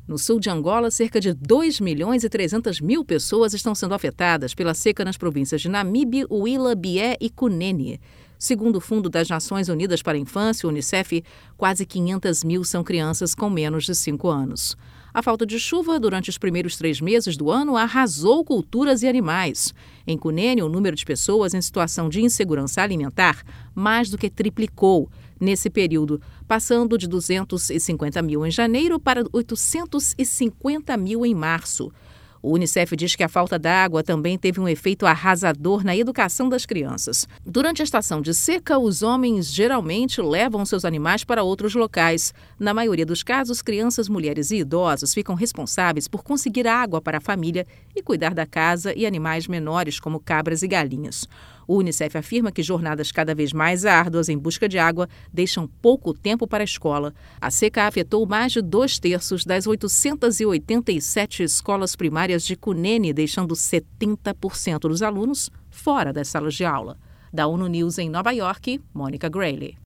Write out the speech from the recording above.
No sul de Angola, cerca de 2.300.000 pessoas estão sendo afetadas pela seca nas províncias de Namibe, Huila, Bié e Cunene. Segundo o Fundo das Nações Unidas para a Infância, o Unicef, quase 500.000 são crianças com menos de 5 anos. A falta de chuva durante os primeiros 3 meses do ano arrasou culturas e animais. Em Cunene, o número de pessoas em situação de insegurança alimentar mais do que triplicou nesse período, passando de 250.000 em janeiro para 850.000 em março. O Unicef diz que a falta d'água também teve um efeito arrasador na educação das crianças. Durante a estação de seca, os homens geralmente levam seus animais para outros locais. Na maioria dos casos, crianças, mulheres e idosos ficam responsáveis por conseguir água para a família e cuidar da casa e animais menores, como cabras e galinhas. O Unicef afirma que jornadas cada vez mais árduas em busca de água deixam pouco tempo para a escola. A seca afetou mais de 2/3 das 887 escolas primárias de Cunene, deixando 70% dos alunos fora das salas de aula. Da ONU News em Nova York, Mônica Grayle.